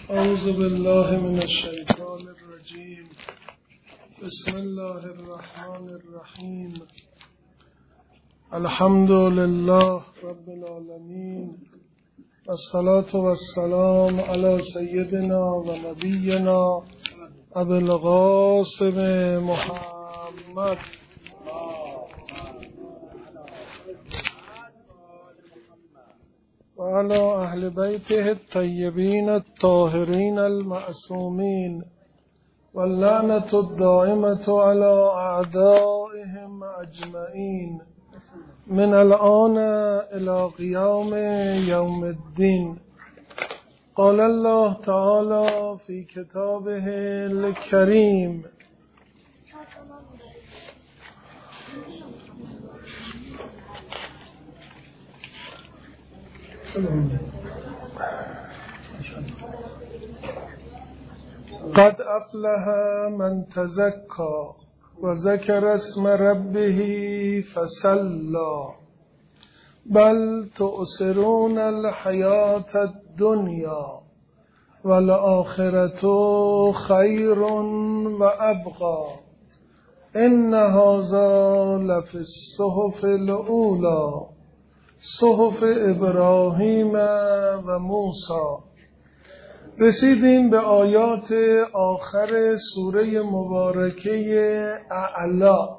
اعوذ بالله من الشیطان الرجیم. بسم الله الرحمن الرحیم. الحمد لله رب العالمین، والصلاة والسلام علی سیدنا و نبینا ابی القاسم محمد وعلى أهل بيته الطيبين الطاهرين المعصومين، واللعنة الدائمة على أعدائهم أجمعين من الآن إلى قيام يوم الدين. قال الله تعالى في كتابه الكريم: قد أفلح من تزكى وذكر اسم ربه فصلى بل تؤثرون الحياة الدنيا والآخرة خير وأبقى إن هذا لفي الصحف الأولى صحف ابراهیم و موسی. رسیدیم به آیات آخر سوره مبارکه اعلی.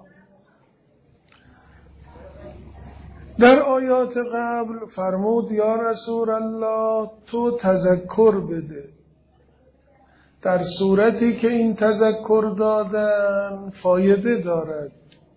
در آیات قبل فرمود یا رسول الله تو تذکر بده، در صورتی که این تذکر دادن فایده دارد.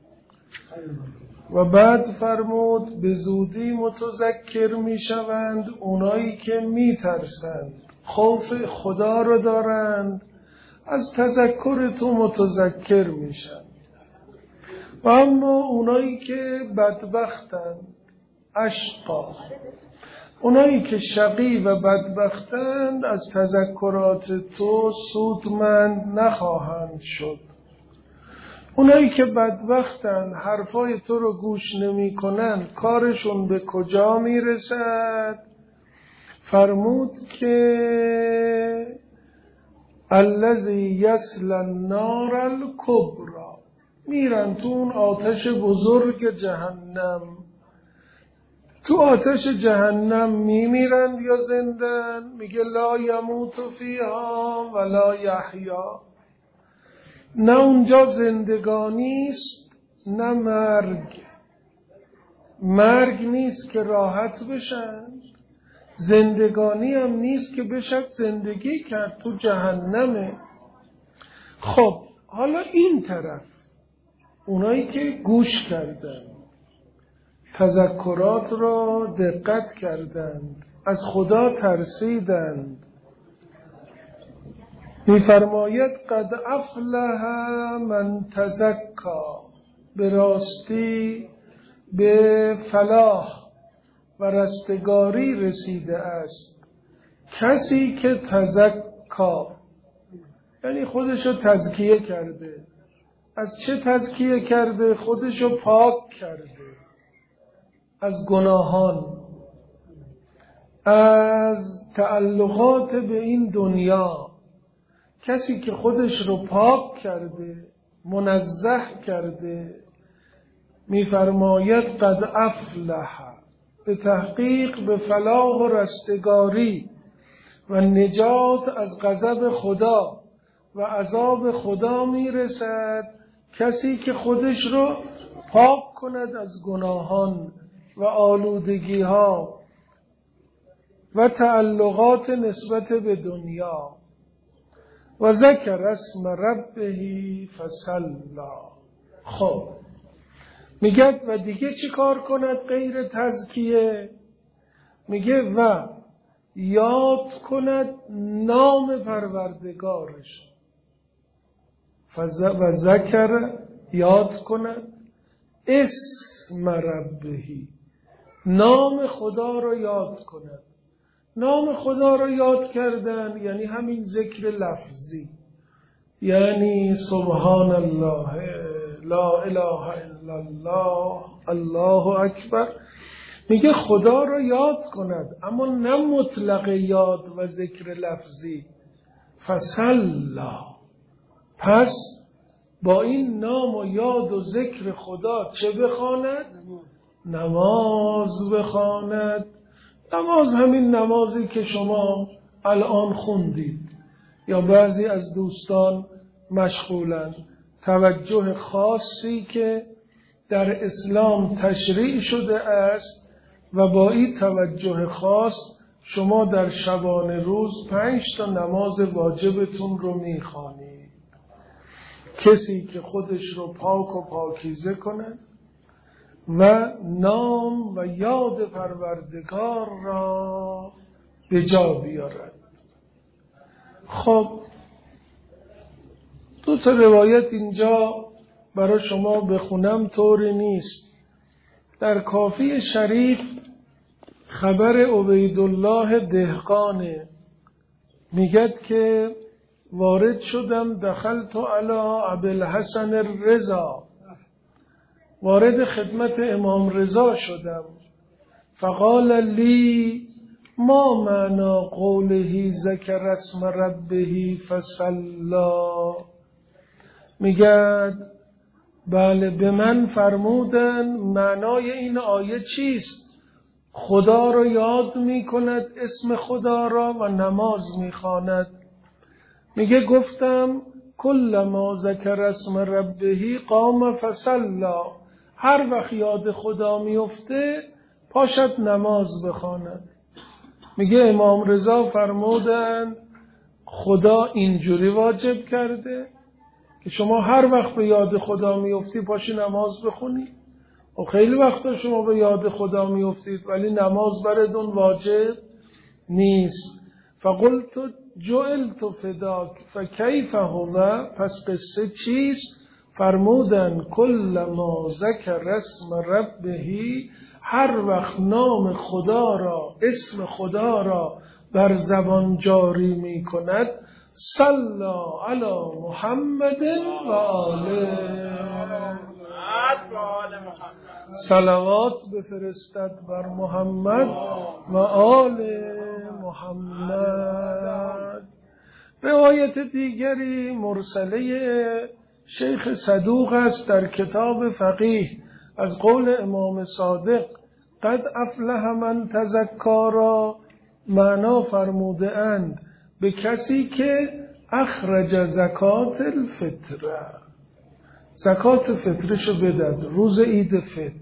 و بعد فرمود به زودی متذکر می شوند اونایی که می ترسند، خوف خدا رو دارند، از تذکر تو متذکر می شوند. و اما اونایی که بدبختند، اشقا، اونایی که شقی و بدبختند، از تذکرات تو سودمند نخواهند شد. اونایی که بدبختن، حرفای تو رو گوش نمی کنن، کارشون به کجا می رسد؟ فرمود که الذی یصلی النار الکبری، میرن تو اون آتش بزرگ جهنم. تو آتش جهنم میمیرن یا زندن؟ میگه لا یموت فیها ولا یحیا، نه اونجا زندگانیست نه مرگ نیست که راحت بشن، زندگانی هم نیست که بشد زندگی کرد، تو جهنمه. خب حالا این طرف اونایی که گوش کردن، تذکرات را دقت کردند، از خدا ترسیدند، می‌فرماید قد افلح من تزکا، به راستی به فلاح و رستگاری رسیده است کسی که تزکا، یعنی خودشو تزکیه کرده. از چه تزکیه کرده؟ خودشو پاک کرده از گناهان، از تعلقات به این دنیا. کسی که خودش رو پاک کرده، منزه کرده، می‌فرماید قد افلح، به تحقیق به فلاح و رستگاری و نجات از غضب خدا و عذاب خدا میرسد کسی که خودش رو پاک کند از گناهان و آلودگی ها و تعلقات نسبت به دنیا. و ذکر اسم ربه فصلی. خب میگه و دیگه چی کار کند غیر تزکیه؟ میگه و یاد کند نام پروردگارش. و ذکر یاد کند اسم ربه، نام خدا رو یاد کند. نام خدا رو یاد کردن یعنی همین ذکر لفظی، یعنی سبحان الله، لا اله الا الله، الله اکبر. میگه خدا رو یاد کند، اما نه مطلق یاد و ذکر لفظی، فصلا، پس با این نام و یاد و ذکر خدا چه بخواند؟ نماز بخواند. نماز همین نمازی که شما الان خوندید یا بعضی از دوستان مشغولن. توجه خاصی که در اسلام تشریع شده است و با این توجه خاص شما در شبانه روز 5 تا نماز واجبتون رو میخوانید. کسی که خودش رو پاک و پاکیزه کنه و نام و یاد پروردگار را به جا بیارد. خب 2 تا روایت اینجا برای شما بخونم طوری نیست. در کافی شریف خبر عبیدالله دهقانه، میگد که وارد شدم دخلت علی ابوالحسن الرضا، وارد خدمت امام رضا شدم. فقال لی ما معنی قوله ذکر اسم ربه فصلا، میگد بله به من فرمودن معنای این آیه چیست؟ خدا رو یاد میکند، اسم خدا را، و نماز میخواند. میگه گفتم کل ما ذکر اسم ربه قام فصلا، هر وقت یاد خدا میفته پاشد نماز بخواند. میگه امام رضا فرمودن خدا اینجوری واجب کرده که شما هر وقت به یاد خدا میفتی پاشی نماز بخونی. و خیلی وقتا شما به یاد خدا میفتید ولی نماز براتون واجب نیست. فقلت جعلت فداک فکیف هو، پس قصه چیست؟ فرمودن کل ما ذکر اسم ربه، هر وقت نام خدا را، اسم خدا را بر زبان جاری می کند صلی علی محمد و آله، صلوات بفرستد بر محمد و آل محمد. روایت دیگری مرسله شیخ صدوق است در کتاب فقیه از قول امام صادق قد افلح من تزکا را معنا فرموده اند به کسی که اخرج زکات الفطره، زکات فطرشو بدد روز عید فطر.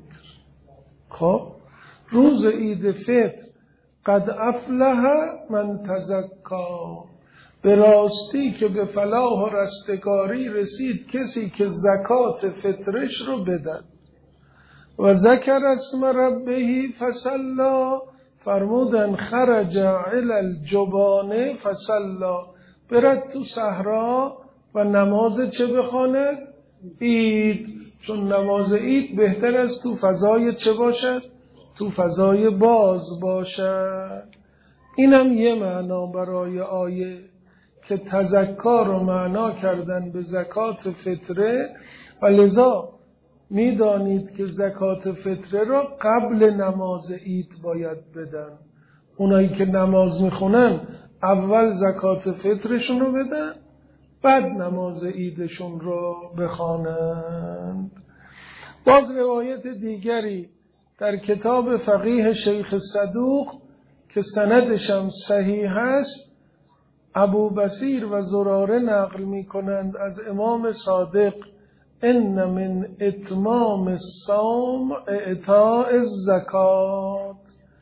خب روز عید فطر قد افلح من تزکا، به راستی که به فلاح و رستگاری رسید کسی که زکات فطرش رو بدد. و ذکر اسم ربه فصلا، فرمودن خرج علی الجبانه فصلا، برد تو صحرا و نماز چه بخواند؟ عید. چون نماز عید بهتر از تو فضای چه باشد؟ تو فضای باز باشد. اینم یه معنا برای آیه که تزکا رو معنا کردن به زکات فطره و لذا میدانید که زکات فطره را قبل نماز عید باید بدن. اونایی که نماز میخونن اول زکات فطرشون رو بدن بعد نماز عیدشون رو بخوانند. باز روایت دیگری در کتاب فقیه شیخ صدوق که سندش هم صحیح است، ابو بصیر و زراره نقل می کنند از امام صادق ان من اتمام الصوم اعطاء الزکات،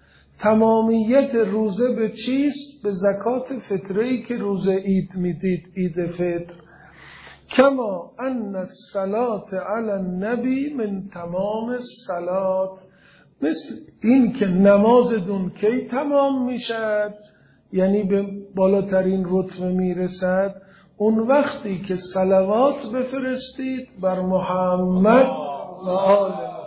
تمامیت روزه به چیست؟ به زکات فطره‌ای که روز عید میدید، عید فطر. کما ان الصلاة علی النبی من تمام الصلاة، مثل این که نمازتون کی تمام میشد، یعنی به بالاترین رتبه میرسد اون وقتی که صلوات بفرستید بر محمد و آل محمد.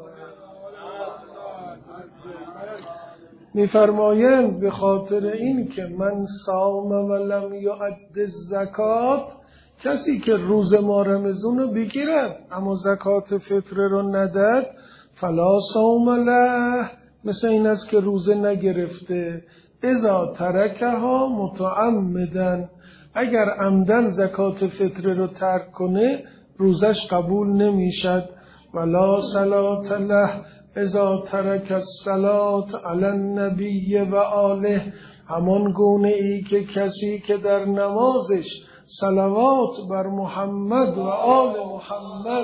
میفرمایند به خاطر این که من صام و لم یؤد الزکات، کسی که روز ماه رمضان رو بگیرد اما زکات فطره رو نداد فلا صوم له، مثل این است که روزه نگرفته. اذا ترکها متعمدا، اگر عمدن زکات فطره رو ترک کنه روزش قبول نمیشد. ولا صلاة له اذا ترک الصلاة علی النبی و آله، همان گونه ای که کسی که در نمازش صلوات بر محمد و آل محمد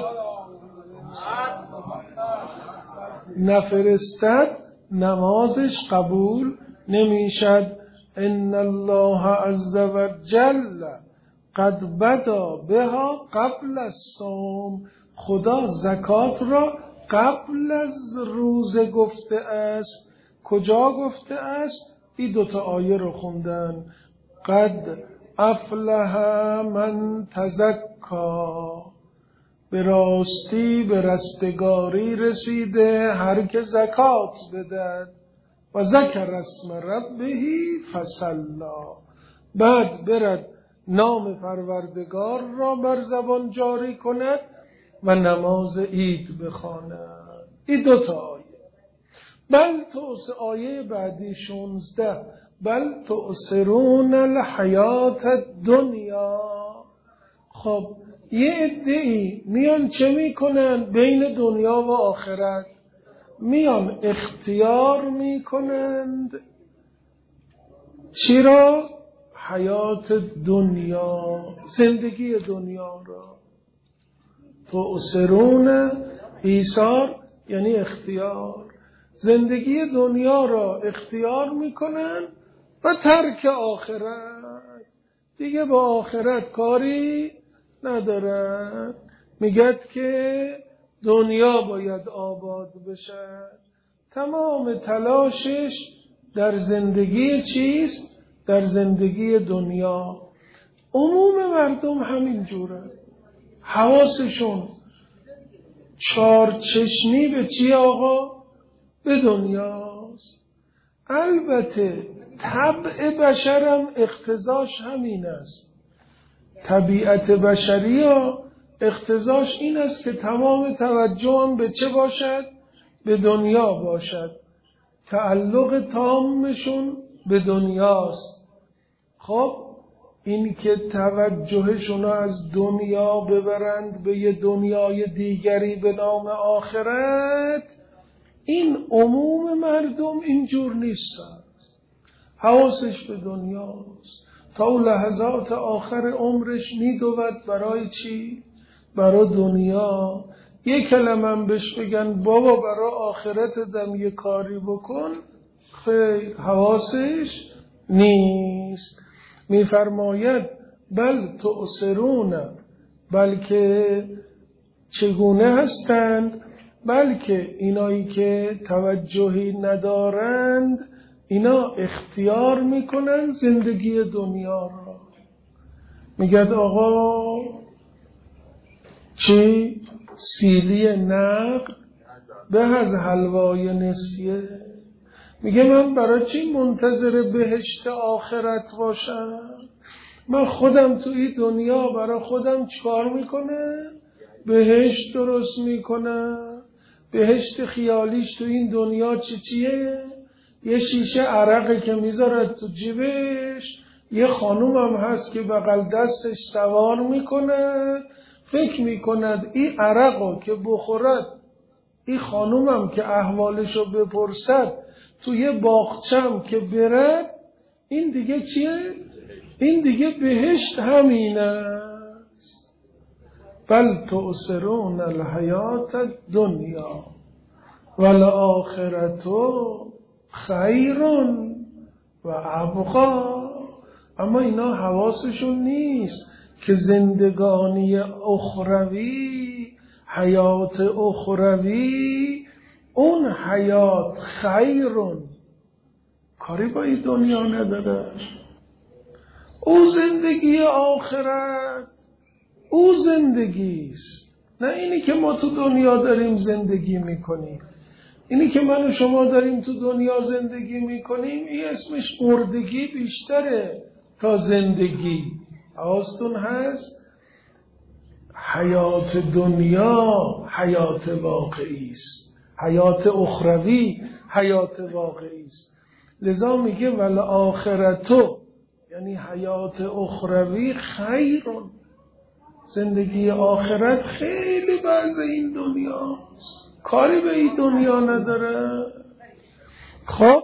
نفرستد نمازش قبول نمیشد. ان الله عز و جل قد بدا بها قبل الصوم، خدا زکات را قبل از روزه گفته است. کجا گفته است؟ این دوتا آیه رو خوندن. قد افلح من تزکا، به راستی به رستگاری رسیده هر که زکات بدهد. و ذکر اسم ربه فصلا، بعد برد نام پروردگار را بر زبان جاری کند و نماز عید بخواند. این دوتا آیه. بل آیه بعدی 16 بل تؤثرون الحیات الدنیا. خب یه عده‌ای میان چه میکنن؟ بین دنیا و آخرت میان اختیار میکنند چی را؟ حیات دنیا، زندگی دنیا را. تؤثرون، ایثار یعنی اختیار، زندگی دنیا را اختیار میکنن و ترک آخرت، دیگه با آخرت کاری ندارن. میگد که دنیا باید آباد بشه، تمام تلاشش در زندگی چیست؟ در زندگی دنیا. عموم مردم همین جوره، حواسشون چارچشمی به چی آقا؟ به دنیاست. البته طبع بشرم اقتضاش همین است. طبیعت بشری ها اقتضاش این است که تمام توجهم به چه باشد؟ به دنیا باشد. تعلق تامشون به دنیاست. خب این که توجهشون از دنیا ببرند به یه دنیای دیگری به نام آخرت، این عموم مردم اینجور نیستن، حواسش به دنیاست. تا لحظات آخر عمرش میدود برای چی؟ برای دنیا. یک کلمه بهش بگن بابا برای آخرت دم یه کاری بکن، خیر، حواسش نیست. میفرماید بل تؤثرون، بلکه چگونه هستند؟ بلکه اینایی که توجهی ندارند اینا اختیار میکنن زندگی دنیا را. میگد آقا چی؟ سیلی نقد به از حلوای نسیه. میگه من برای چی منتظر بهشت آخرت باشم؟ من خودم تو این دنیا برای خودم چیکار میکنه؟ بهشت درست میکنه. بهشت خیالیش تو این دنیا چیه؟ یه شیشه عرقی که میذارد تو جیبش، یه خانوم هم هست که بغل دستش سوار میکند، فکر میکند این عرقو که بخورد، این خانوم هم که احوالشو بپرسد، تو یه باغچم که برد، این دیگه چیه؟ این دیگه بهشت همین است. بل تؤثرون الحیات الدنیا والآخرت خیر و ابقا. اما اینا حواسشون نیست که زندگانی اخروی، حیات اخروی، اون حیات خیرون، کاری با این دنیا نداره. او زندگی آخرت، او زندگیست، نه اینی که ما تو دنیا داریم زندگی میکنیم. اینی که من و شما داریم تو دنیا زندگی میکنیم، این اسمش مردگی بیشتره تا زندگی. حواستون هست؟ حیات دنیا حیات واقعی است، حیات اخروی حیات واقعی است. لذا میگه والآخرتو، یعنی حیات اخروی خیرون، زندگی آخرت خیلی بعض این دنیاست، کاری به این دنیا نداره. خب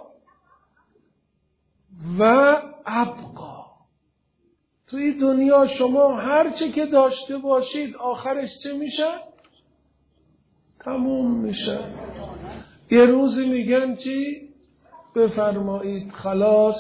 و ابقا، توی دنیا شما هر چه که داشته باشید آخرش چه میشه؟ تموم میشه. یه روزی میگن چی؟ بفرمایید خلاص،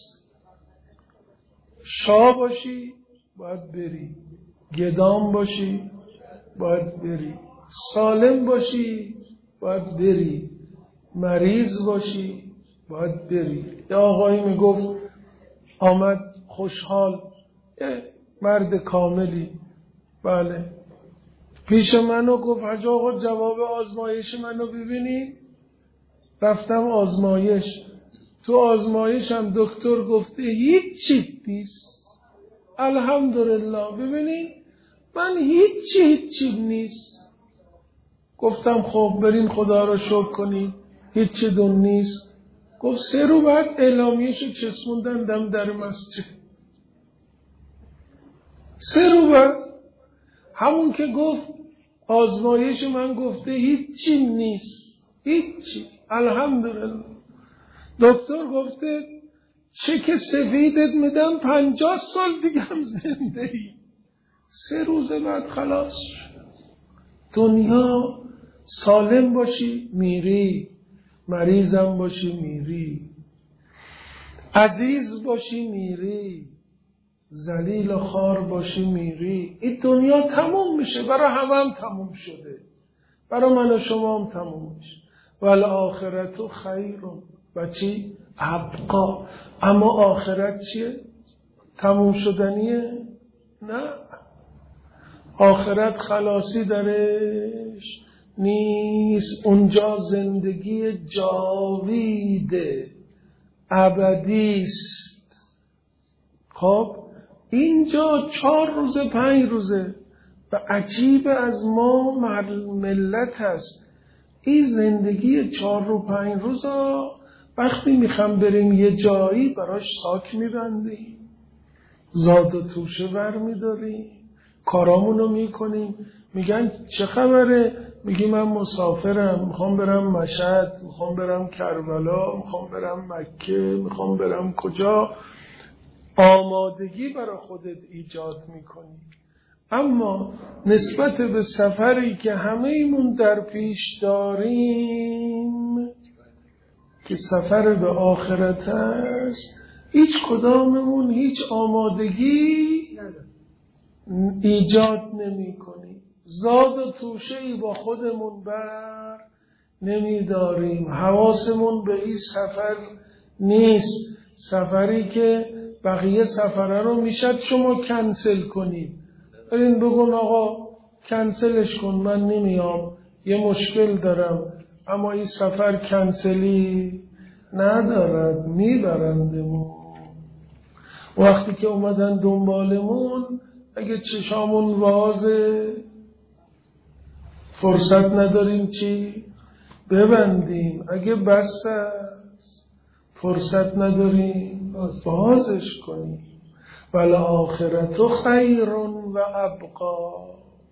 شاه باشی باید بری، گدام باشی باید بری، سالم باشی باید بری، مریض باشی باید بری. یه آقایی میگفت آمد خوشحال، مرد کاملی، بله، پیش منو گفت حاج آقا جواب آزمایش منو ببینید. رفتم آزمایش، تو آزمایشم دکتر گفته هیچی نیست. الحمدلله، ببینید من هیچی نیست. گفتم خب برین خدا رو شکر کنید هیچی دون نیست. گفت 3 روز بعد اعلامیه‌شو چسبوندن دم در مسجد. 3 روز بعد همون که گفت آزمایش من گفته هیچی نیست، هیچی، الحمدلله. دکتر گفته چک سفیدت میدم 50 سال دیگه هم زنده ای. 3 روز بعد خلاص. دنیا سالم باشی میری، مریضم باشی میری، عزیز باشی میری، ذلیل و خوار باشی میری. این دنیا تموم میشه، برای همه تموم شده، برای من و شما هم تموم میشه. والآخرت خیرون و چی؟ ابقا. اما آخرت چیه؟ تموم شدنیه؟ نه، آخرت خلاصی درش نیست. اونجا زندگی جاویده، ابدیست. خب اینجا 4 روز 5 روزه و عجیب از ما ملت هست. این زندگی 4 روز 5 روزا وقتی میخوام بریم یه جایی براش ساک میبندیم، زاد و توشه بر میداریم، کارامونو میکنیم. میگن چه خبره؟ میگی من مسافرم، میخوام برم مشهد، میخوام برم کربلا، میخوام برم مکه، میخوام برم کجا. آمادگی برای خودت ایجاد میکنی. اما نسبت به سفری که همه ایمون در پیش داریم که سفر به آخرت است، هیچ کداممون هیچ آمادگی ایجاد نمی کنیم. زاد و توشه‌ای با خودمون بر نمی داریم. حواسمون به این سفر نیست. سفری که بقیه سفره رو میشد شما کنسل کنید، برین بگون آقا کنسلش کن، من نمیام، یه مشکل دارم. اما این سفر کنسلی ندارد، میبرندمون. وقتی که اومدن دنبالمون، اگه چشامون وازه، فرصت نداریم چی؟ ببندیم. اگه بسته است، فرصت نداریم بازش کنیم. والآخرت خیر و ابقا.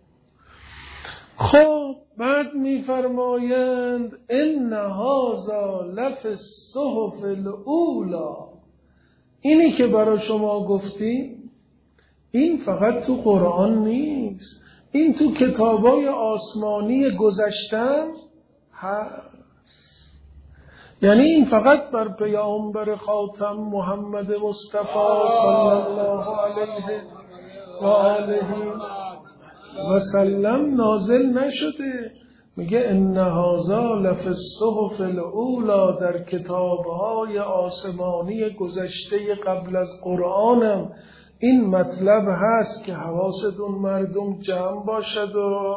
خب بعد میفرمایند ان هذا لفی الصحف الاولی. اینی که برای شما گفتیم این فقط تو قرآن نیست، این تو کتابای آسمانی گذشتن هست. یعنی این فقط بر پیامبر خاتم محمد مصطفی صلی الله علیه و آله و سلم نازل نشده. میگه ان هذا لفی الصحف الاولی، در کتابهای آسمانی گذشته قبل از قرآنم این مطلب هست که حواستون مردم جمع باشد. و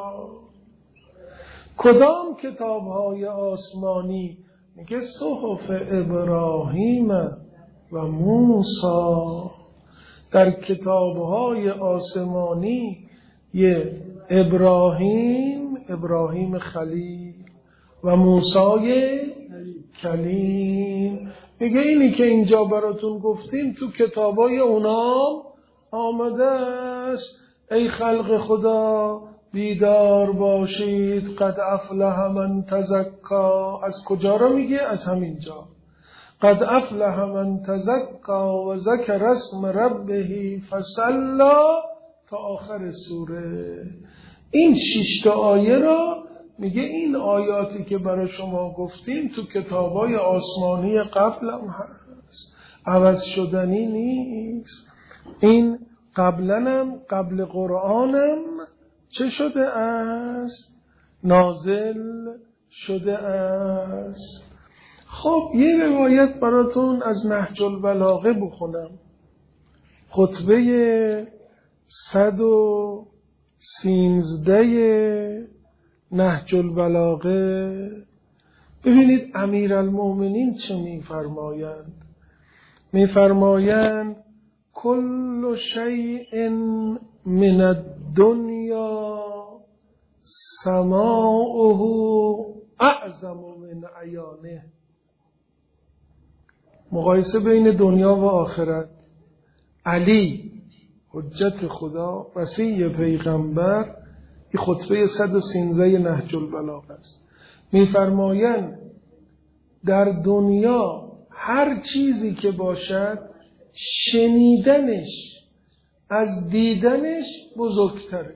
کدام کتابهای آسمانی؟ میگه صحف ابراهیم و موسی. در کتابهای آسمانی یه ابراهیم خلیل و موسی کلیم. میگه اینی که اینجا براتون گفتیم تو کتابای اونام آمده است. ای خلق خدا بیدار باشید، قد افلح من تزکا. از کجا را میگه؟ از همینجا. قد افلح من تزکا و ذکر اسم ربه فصلی تا آخر سوره. این 6 آیه را میگه این آیاتی که برای شما گفتیم تو کتابای آسمانی قبلم هست، عوض شدنی نیست. این قبلنم، قبل قرآنم چه شده است؟ نازل شده است. خب یه روایت براتون از نهج البلاغه بخونم. خطبه 113 نهج البلاغه. ببینید امیرالمؤمنین چه میفرمایند. میفرمایند کل شیء من الدنیا سماعه اعظم من عیانه. مقایسه بین دنیا و آخرت. علی حجت خدا وصی پیغمبر، این خطبه 113 نهج البلاغه است. میفرمایند در دنیا هر چیزی که باشد شنیدنش از دیدنش بزرگتره.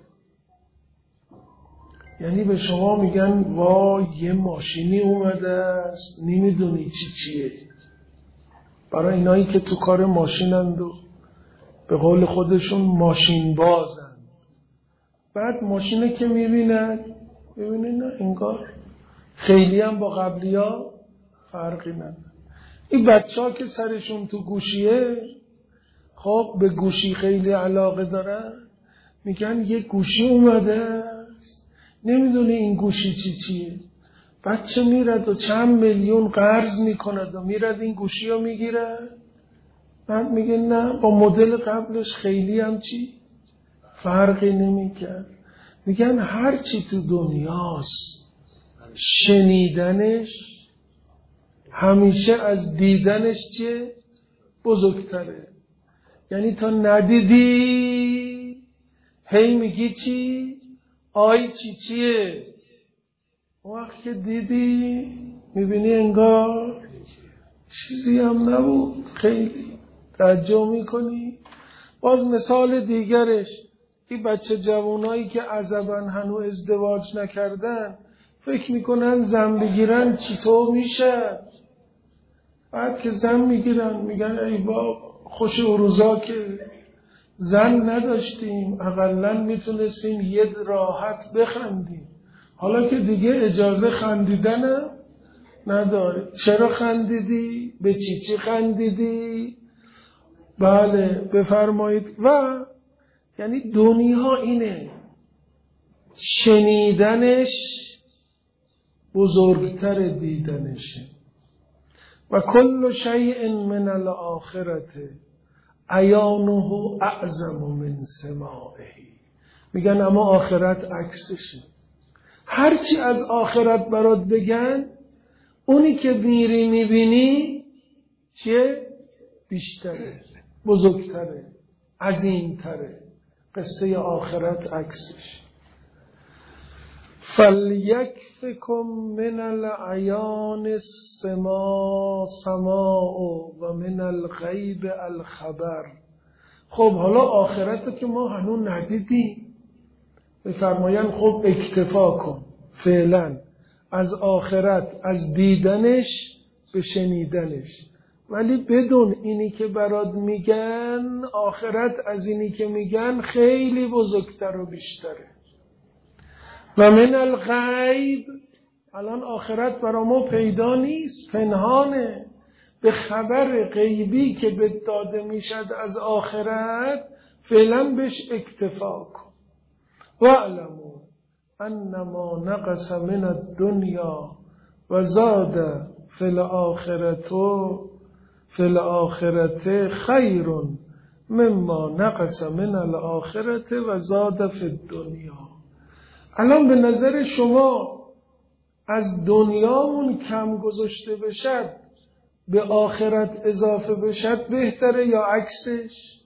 یعنی به شما میگن وای یه ماشینی اومده است، نمیدونی چیه. برای اینایی که تو کار ماشینند و به قول خودشون ماشین بازن، بعد ماشینه که میبینن نه انگار خیلی هم با قبلی ها فرقی نداره. این بچه ها که سرشون تو گوشیه، خب به گوشی خیلی علاقه دارن، میگن یه گوشی اومده است، نمیدونه این گوشی چیه. بچه میرد و چند میلیون قرض میکند و میرد این گوشی رو میگیره، بعد میگه نه با مدل قبلش خیلی هم فرقی نمیکرد. میگن هر چی تو دنیاست شنیدنش همیشه از دیدنش بزرگتره. یعنی تا ندیدی هی میگی چی؟ آی چیه؟ وقت که دیدی میبینی انگار چیزی هم نبود، خیلی تعجب میکنی. باز مثال دیگرش این بچه جوانایی که عزبن هنوز ازدواج نکردن فکر میکنن زن بگیرن چطور میشه. بعد که زن میگیرن میگن ای بابا خوش روزا که زن نداشتیم، اقلن میتونستیم یه راحت بخندیم. حالا که دیگه اجازه خندیدن نداره. چرا خندیدی؟ به چی خندیدی؟ بله بفرمایید. و یعنی دنیا اینه، شنیدنش بزرگتر دیدنشه. و کل شیء من الاخرت عیانه اعظم من سماعه. میگن اما آخرت عکسشه. هرچی از آخرت برات بگن، اونی که میری میبینی چیه؟ بیشتره، بزرگتره، عظیمتره. قصه آخرت عکسش. فلیکفکم من العیان سماع و من الغیب الخبر. خب حالا آخرت که ما هنوز ندیدیم، بفرمایند خب اکتفا کن فعلا از آخرت، از دیدنش به شنیدنش. ولی بدون اینی که برات میگن، آخرت از اینی که میگن خیلی بزرگتر و بیشتره. و من الغیب، الان آخرت برا ما پیدا نیست، پنهانه. به خبر غیبی که به داده میشد از آخرت فعلا بهش اکتفا کن. واعلموا انما نقص من الدنیا و زاد فی الآخرة خیر مما نقص من الآخرة و زاد فی الدنیا. الان به نظر شما از دنیا اون کم گذاشته بشد به آخرت اضافه بشد بهتره یا عکسش؟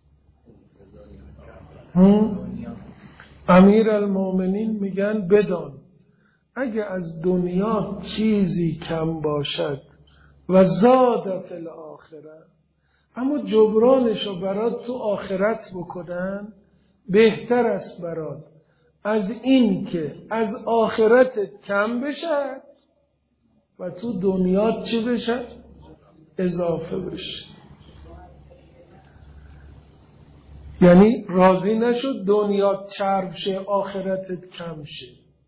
امیر المومنین میگن بدان اگه از دنیا چیزی کم باشد و زاد فی الاخره، اما جبرانشو برات تو آخرت بکنن بهتر است برات از این که از آخرتت کم بشد و تو دنیا چی بشد؟ اضافه بشه. یعنی راضی نشد دنیا چرب شه آخرتت کم شه،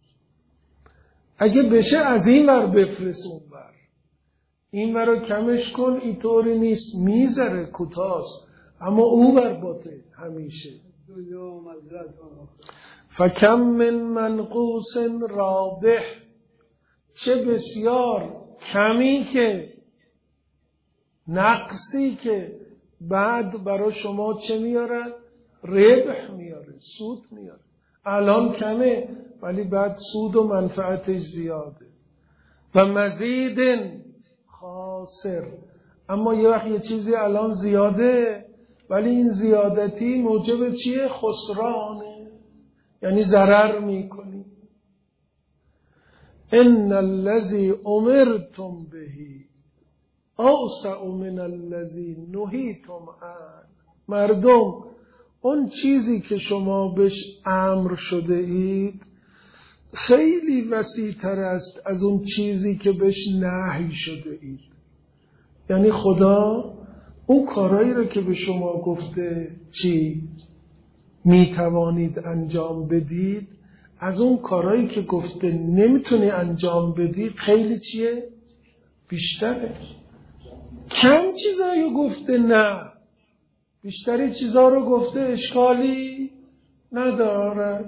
اگه بشه از این ور بفرست اون ور، این ور رو کمش کن، اینطوری نیست، میذاره کوتاست اما او ور باته همیشه. فکم من منقوص رابح، چه بسیار کمی که نقصی که بعد برای شما چه میاره؟ ربح میاره، سود میاره. الان کمه ولی بعد سود و منفعتش زیاده. و مزید خاسر، اما یه وقت یه چیزی الان زیاده ولی این زیادتی موجب چیه؟ خسرانه، یعنی ضرر میکنی. ان الذی امرتم بهی اوسع من الذی نهیتم عنه. مردم اون چیزی که شما بهش امر شده اید خیلی وسیع تر است از اون چیزی که بهش نهی شده اید. یعنی خدا اون کارایی رو که به شما گفته چی میتوانید انجام بدید، از اون کارایی که گفته نمیتونی انجام بدی خیلی چیه؟ بیشتره. کم چیزایی گفته نه، بیشتری چیزا رو گفته اشکالی نداره.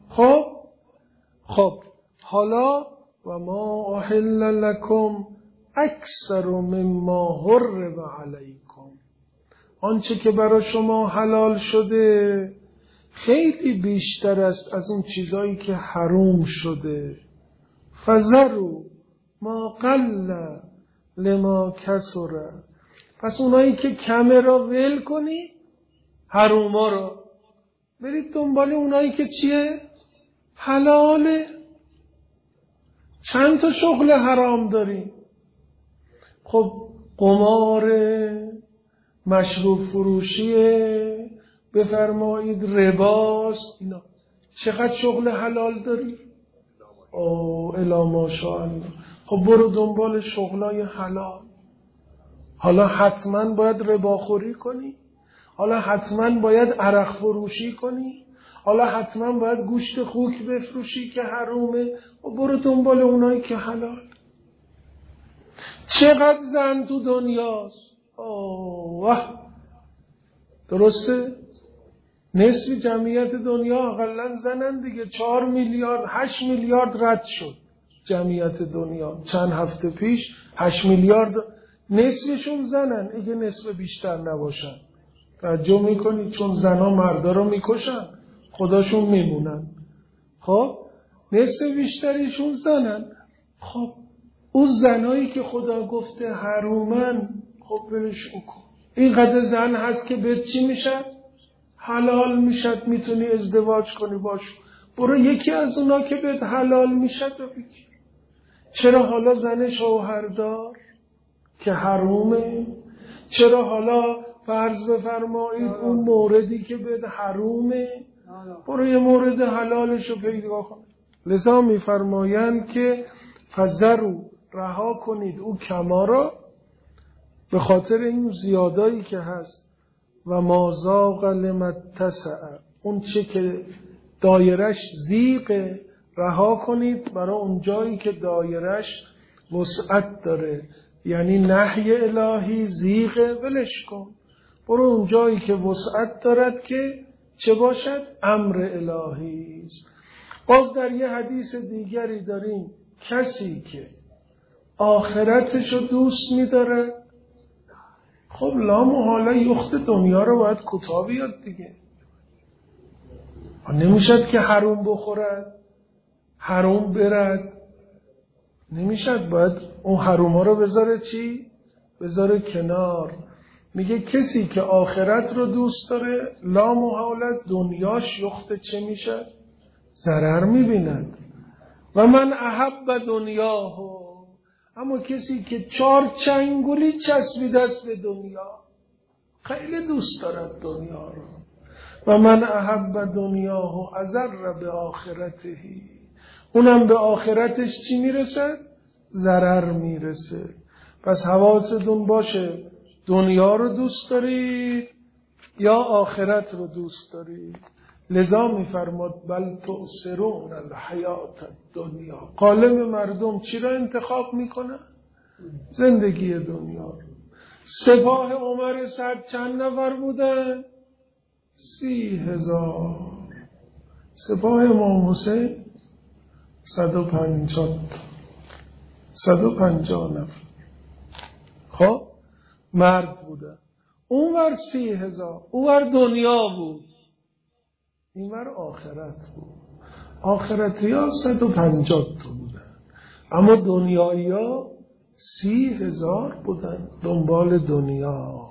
خب حالا و ما احل لکم اکثر مما حرم علیکم، آنچه که برای شما حلال شده خیلی بیشتر است از اون چیزایی که حرام شده. فذروا ما قل لما کثر، پس اونایی که کمه را ول کنی، حروما رو برید دنبال اونایی که چیه؟ حلاله. چند تا شغل حرام داری؟ خب قماره، مشروب فروشیه، بفرمایید رباست، اینا چقدر شغل حلال داری؟ الا ماشاءالله. خب برو دنبال شغلای حلال. حالا حتما باید رباخوری کنی؟ حالا حتما باید عرق فروشی کنی؟ حالا حتما باید گوشت خوک بفروشی که حرومه؟ و برو دنبال اونایی که حلال. چقدر زن تو دنیاست؟ درسته؟ نصف جمعیت دنیا اقلن زنن دیگه. 4 میلیارد 8 میلیارد رد شد جمعیت دنیا چند هفته پیش. 8 میلیارد نصفشون زنن، اگه نصف بیشتر نباشن. توجه میکنید؟ چون زنا مردا رو میکشن خداشون میمونن. خب نصف بیشتریشون زنن. خب اون زنایی که خدا گفته حرومن، خب برش کن. اینقدر زن هست که به چی میشد؟ حلال میشد، میتونی ازدواج کنی باش. برو یکی از اونا که بهت حلال میشد و بگیر. چرا حالا زن شوهردار که حرومه؟ چرا حالا فرض بفرمایید اون موردی که بهت حرومه؟ برو یه مورد حلالشو پیدا کن. لذا میفرمایند که فذروا، رها کنید او کما را، به خاطر این زیادایی که هست. و ما ضاق لمتسع، اون چه که دایرش زیقه رها کنید برای اون جایی که دایرش وسعت داره. یعنی نهی الهی زیغه ولش کن، برو اون جایی که وسعت دارد که چه باشد؟ امر الهی است. باز در یه حدیث دیگری داریم کسی که آخرتشو دوست می‌داره، خب لا محاله یخت دنیا رو باید کوتاه بیاد دیگه. نمیشد که حروم بخورد، حروم برد، نمیشد، باید اون حروما رو بذاره چی؟ بذاره کنار. میگه کسی که آخرت رو دوست داره لا محالت دنیاش یخت چه میشه؟ ضرر میبیند. و من احب دنیاهو، اما کسی که 4 چنگولی چسبیده است به دنیا، خیلی دوست دارد دنیا رو. و من احب دنیاهو اضر به آخرتهی، اونم به آخرتش چی میرسه؟ ضرر میرسه. پس حواستون باشه دنیا رو دوست دارید یا آخرت رو دوست دارید. لذا میفرماد بل تؤثرون الحیات الدنیا. غالب مردم چی را انتخاب میکنن؟ زندگی دنیا رو. سپاه عمر سعد چند نفر بودن؟ 30,000. سپاه امام حسین 150 نفر. خب مرد بودن. اونور 30,000. اونور دنیا بود، اینور آخرت بود. آخرتی ها 150 تا بودن، اما دنیایی ها 30,000 بودن دنبال دنیا.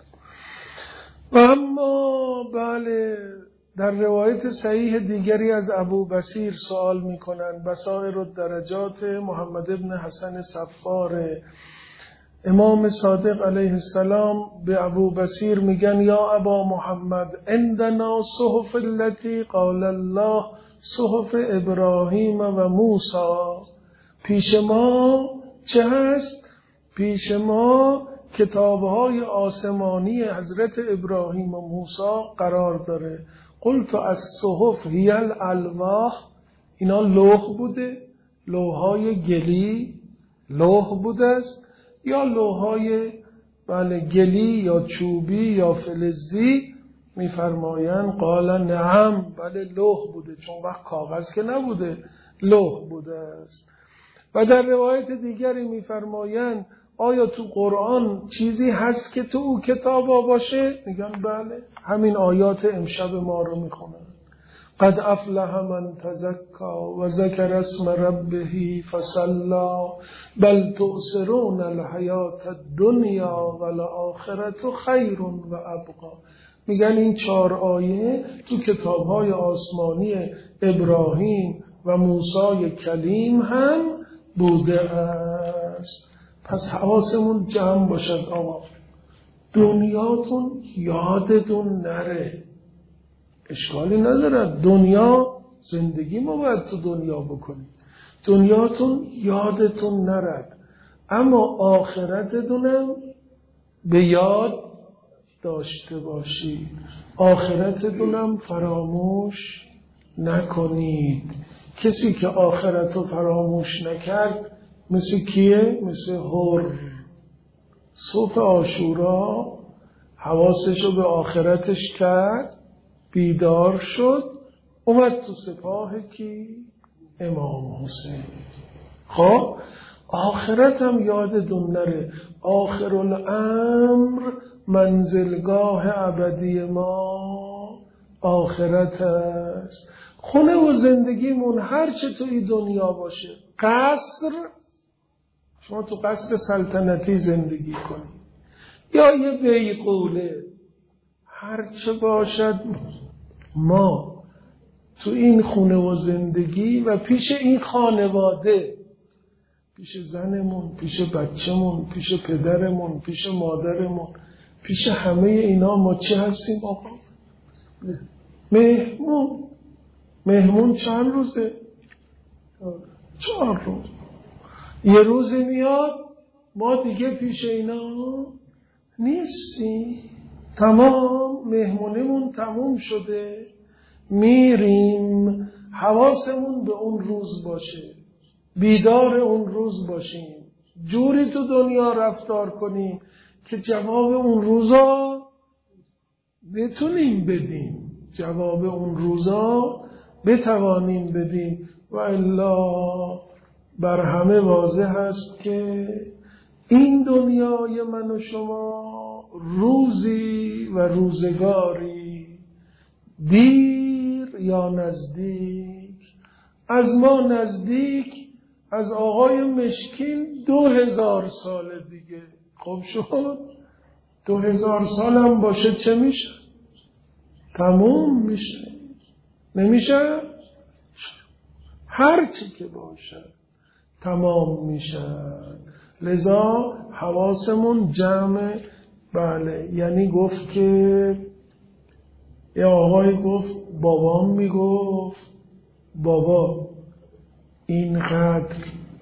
و اما بله، در روایت صحیح دیگری از ابو بصیر سوال میکنن، بصائر الدرجات محمد ابن حسن صفار، امام صادق علیه السلام به ابو بصیر میگن یا ابا محمد عندنا صحف التي قال الله صحف ابراهیم و موسی. پیش ما چه هست؟ پیش ما کتابهای آسمانی حضرت ابراهیم و موسی قرار داره. قلت از صحف هی الالواح، اینا لوح بوده، لوحهای گلی لوح بوده است، یا لوحهای گلی یا چوبی یا فلزی؟ میفرمایند قال نعم، بله لوح بوده، چون وقت کاغذ که نبوده، لوح بوده است. و در روایت دیگری میفرمایند آیا تو قرآن چیزی هست که تو او کتابا باشه؟ میگن بله، همین آیات امشب ما رو میخونن. قد افلح من تزکا و ذکر اسم ربه فصلا بل تؤثرون الحیات الدنیا والآخرة خیر و ابقا. میگن این 4 آیه تو کتابهای آسمانی ابراهیم و موسی کلیم هم بوده است. پس حواسمون جمع باشد آقا، دنیاتون یادتون نره. اشکالی نداره، دنیا زندگی ما باید تو دنیا بکنیم، دنیاتون یادتون نرد، اما آخرتتونم به یاد داشته باشید، آخرتتونم فراموش نکنید. کسی که آخرتو فراموش نکرد مثل کیه؟ مثل هر. صبح عاشورا حواسشو به آخرتش کرد، بیدار شد، اومد تو سپاه کی؟ امام حسین. خب آخرت هم یادتون نره، آخر الامر منزلگاه ابدی ما آخرت است. خونه و زندگیمون هر چه توی دنیا باشه، قصر، شما تو قصر سلطنتی زندگی کنید یا یه بیغوله، هر چه باشد ما تو این خونه و زندگی و پیش این خانواده، پیش زنمون، پیش بچه‌مون، پیش پدرمون، پیش مادرمون، پیش همه اینا ما چی هستیم آقا؟ مهمون چند روزه؟ 4 روز. یه روزی میاد ما دیگه پیش اینا نیستیم، تمام مهمونیمون تموم شده، میریم. حواسمون به اون روز باشه، بیدار اون روز باشیم، جوری تو دنیا رفتار کنیم که جواب اون روزا بتونیم بدیم، جواب اون روزا بتوانیم بدیم. و الا بر همه واضح است که این دنیای من و شما روزی و روزگاری دیر یا نزدیک از ما نزدیک از آقای مشکین 2000 سال دیگه. خب شد 2000 سال هم باشه چه میشه؟ تموم میشه. نمیشه؟ هر چی که باشه تمام میشه. لذا حواسمون جمع. بله، یعنی گفت که یه آقای گفت، بابام میگفت بابا اینقدر،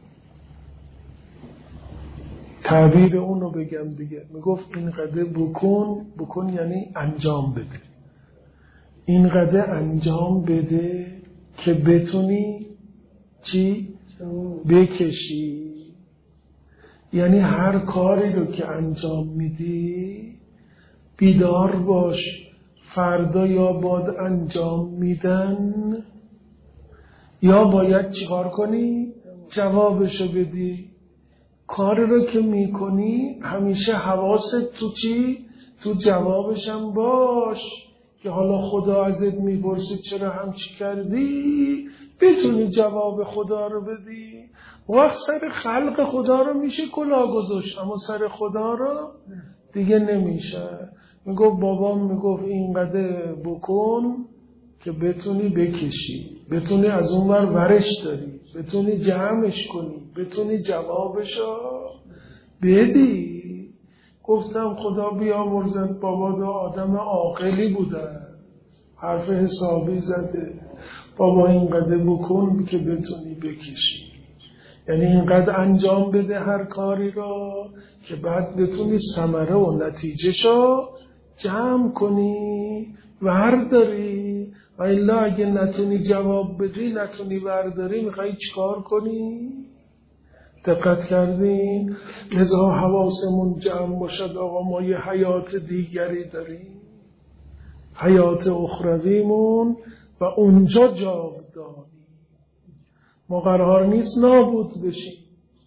تعبیر اونو بگم دیگه، میگفت اینقدر بکن یعنی انجام بده، اینقدر انجام بده که بتونی چی؟ بکشی. یعنی هر کاری رو که انجام میدی بیدار باش، فردا یا باید انجام میدن یا باید چیکار کنی؟ جوابشو بدی. کاری رو که میکنی همیشه حواست تو چی؟ تو جوابشم باش که حالا خدا ازت میپرسه چرا همچی کردی، بتونی جواب خدا رو بدی. وقت سر خلق خدا رو میشه کلاه گذاشت، اما سر خدا رو دیگه نمیشه. میگفت بابام میگفت اینقدر بکن که بتونی بکشی، بتونی از اون ور ورش داری، بتونی جمعش کنی، بتونی جوابشو بدی. گفتم خدا بیامرزد، بابا دو آدم عاقلی بودن، حرف حسابی زده. بابا اینقدر بکن که بتونی بکشی، یعنی اینقدر انجام بده هر کاری را که بعد بتونی ثمره و نتیجهشو جمع کنی، ورداری. و الا اگه نتونی جواب بدی، نتونی ورداری، میخوایی چیکار کنی؟ دقت کردین؟ لذا حواسمون جمع باشد. آقا ما یه حیات دیگری داریم، حیات اخرویمون، و اونجا جاودانی. ما قرار نیست نابود بشیم.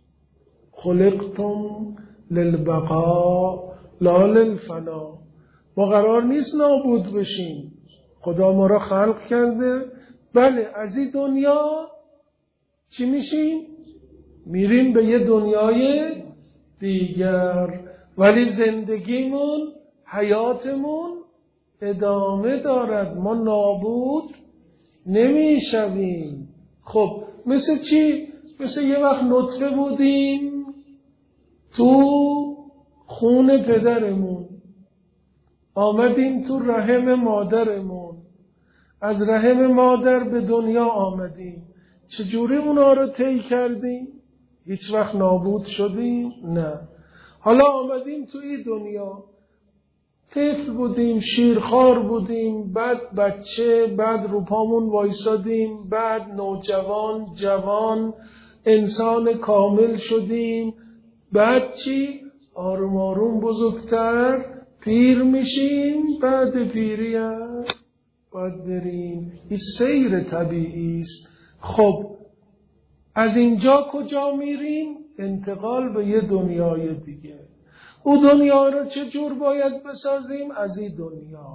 خلقتم للبقاء لا للفنا. ما قرار نیست نابود بشیم. خدا ما را خلق کرده. بله، از این دنیا چی میشیم؟ میریم به یه دنیای دیگر، ولی زندگیمون، حیاتمون ادامه دارد. ما نابود نمیشویم. خب مثل چی؟ مثل یه وقت نطفه بودیم تو خون پدرمون، آمدیم تو رحم مادرمون، از رحم مادر به دنیا آمدیم. چجوری اونا رو طی کردیم؟ هیچ وقت نابود شدیم؟ نه. حالا آمدیم تو این دنیا، طفل بودیم، شیرخوار بودیم، بعد بچه، بعد رو پامون وایسادیم، بعد نوجوان، جوان، انسان کامل شدیم. بعد چی؟ آروم آروم بزرگتر پیر میشیم. بعد پیری هم باید بریم. این سیر طبیعی است. خب از اینجا کجا میریم؟ انتقال به یه دنیای دیگه. او دنیا رو چجور باید بسازیم؟ از این دنیا.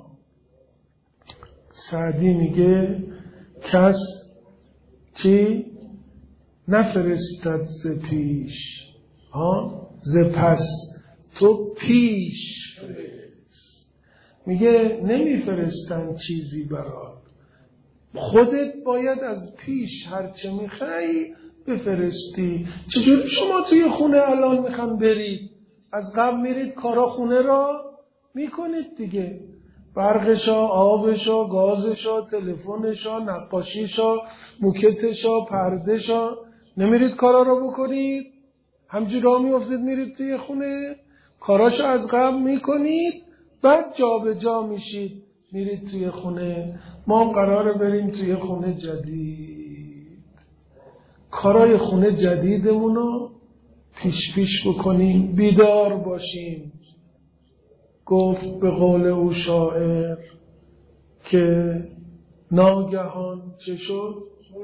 سعدی میگه کس چی؟ نفرستد ز پیش، ز پس تو پیش فرست. میگه نمیفرستن چیزی برات، خودت باید از پیش هرچه میخوای بفرستی. چجوری شما توی خونه الان میخوام برید، از قبل میرید کارا خونه را میکنید دیگه، برقشا، آبشا، گازشا، تلفنشا، نقاشیشا، موکتشا، پردهشا، نمیرید کارا را بکنید؟ همجور را میافتید میرید توی خونه، کاراشو از قبل میکنید، بعد جا به جا میشید میرید توی خونه. ما قراره بریم توی خونه جدید، کارای خونه جدیدمونو پیش بکنیم، بیدار باشیم. گفت به قول او شاعر که ناگهان چه شد؟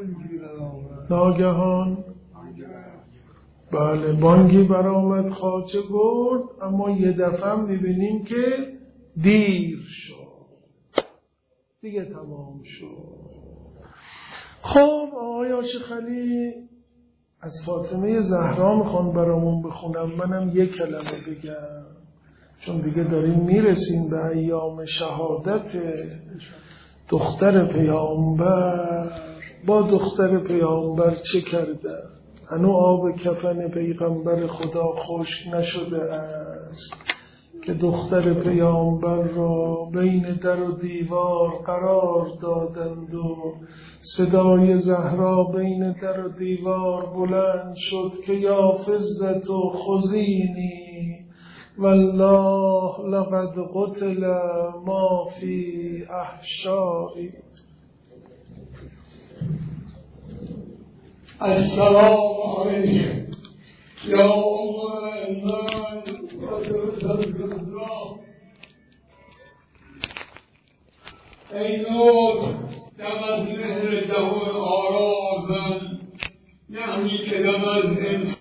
ناگهان بله بانگی برآمد خواجه برد، اما یه دفعه میبینیم که دیر شد، دیگه تمام شد. خب آقای عاشق علی از فاطمه زهرا میخوان برامون بخونم، منم یک کلمه بگم چون دیگه داریم میرسیم به ایام شهادت دختر پیامبر. با دختر پیامبر چه کرده؟ هنو آب کفن پیغمبر خدا خشک نشده است که دختر پیامبر را بین در و دیوار قرار دادند و صدای زهرا بین در و دیوار بلند شد که یا فزت و خزینی والله لقد قتل ما فی احشایی. السلام علیکم یا من ای نور دم از مهر دهر آرازن، یعنی که دم از